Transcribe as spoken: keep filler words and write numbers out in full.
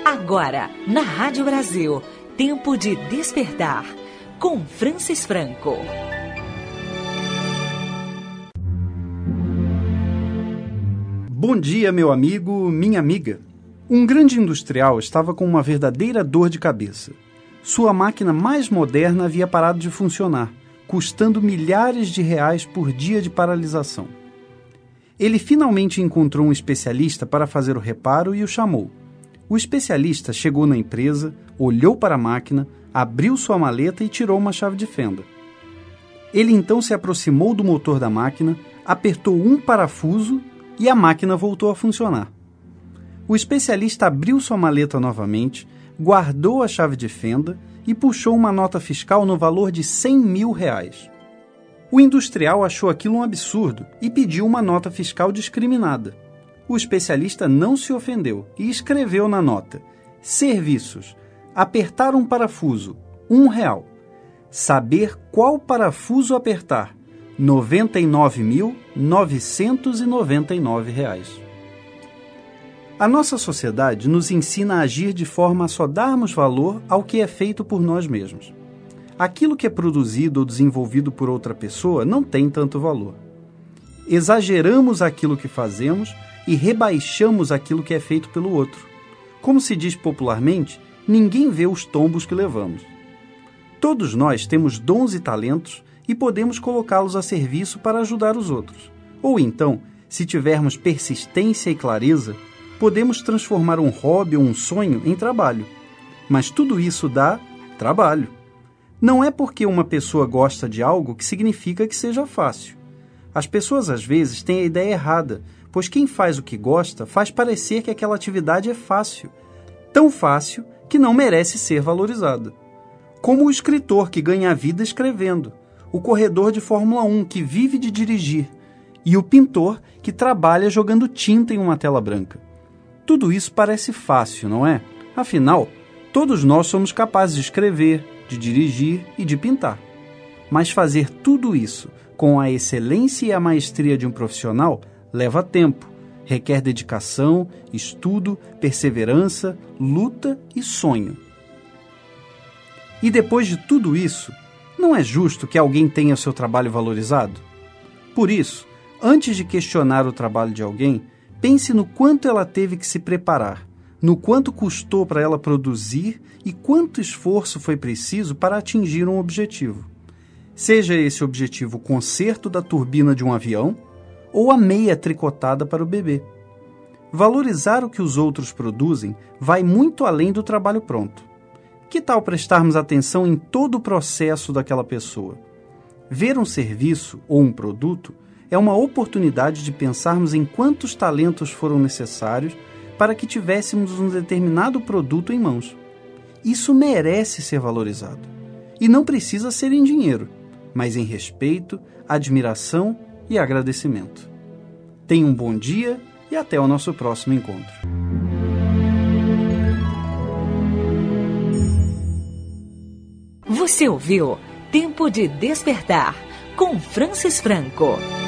Agora, na Rádio Brasil, Tempo de Despertar, com Francis Franco. Bom dia, meu amigo, minha amiga. Um grande industrial estava com uma verdadeira dor de cabeça. Sua máquina mais moderna havia parado de funcionar, custando milhares de reais por dia de paralisação. Ele finalmente encontrou um especialista para fazer o reparo e o chamou. O especialista chegou na empresa, olhou para a máquina, abriu sua maleta e tirou uma chave de fenda. Ele então se aproximou do motor da máquina, apertou um parafuso e a máquina voltou a funcionar. O especialista abriu sua maleta novamente, guardou a chave de fenda e puxou uma nota fiscal no valor de cem mil reais. O industrial achou aquilo um absurdo e pediu uma nota fiscal discriminada. O especialista não se ofendeu e escreveu na nota: serviços, apertar um parafuso, um real. Saber qual parafuso apertar, noventa e nove mil novecentos e noventa e nove reais. A nossa sociedade nos ensina a agir de forma a só darmos valor ao que é feito por nós mesmos. Aquilo que é produzido ou desenvolvido por outra pessoa não tem tanto valor. Exageramos aquilo que fazemos e rebaixamos aquilo que é feito pelo outro. Como se diz popularmente, ninguém vê os tombos que levamos. Todos nós temos dons e talentos e podemos colocá-los a serviço para ajudar os outros. Ou então, se tivermos persistência e clareza, podemos transformar um hobby ou um sonho em trabalho. Mas tudo isso dá trabalho. Não é porque uma pessoa gosta de algo que significa que seja fácil. As pessoas às vezes têm a ideia errada, pois quem faz o que gosta faz parecer que aquela atividade é fácil. Tão fácil que não merece ser valorizada. Como o escritor que ganha a vida escrevendo, o corredor de Fórmula um que vive de dirigir e o pintor que trabalha jogando tinta em uma tela branca. Tudo isso parece fácil, não é? Afinal, todos nós somos capazes de escrever, de dirigir e de pintar. Mas fazer tudo isso com a excelência e a maestria de um profissional leva tempo, requer dedicação, estudo, perseverança, luta e sonho. E depois de tudo isso, não é justo que alguém tenha seu trabalho valorizado? Por isso, antes de questionar o trabalho de alguém, pense no quanto ela teve que se preparar, no quanto custou para ela produzir e quanto esforço foi preciso para atingir um objetivo. Seja esse objetivo o conserto da turbina de um avião ou a meia tricotada para o bebê. Valorizar o que os outros produzem vai muito além do trabalho pronto. Que tal prestarmos atenção em todo o processo daquela pessoa? Ver um serviço ou um produto é uma oportunidade de pensarmos em quantos talentos foram necessários para que tivéssemos um determinado produto em mãos. Isso merece ser valorizado. E não precisa ser em dinheiro, mas em respeito, admiração e agradecimento. Tenha um bom dia e até o nosso próximo encontro. Você ouviu Tempo de Despertar, com Francis Franco.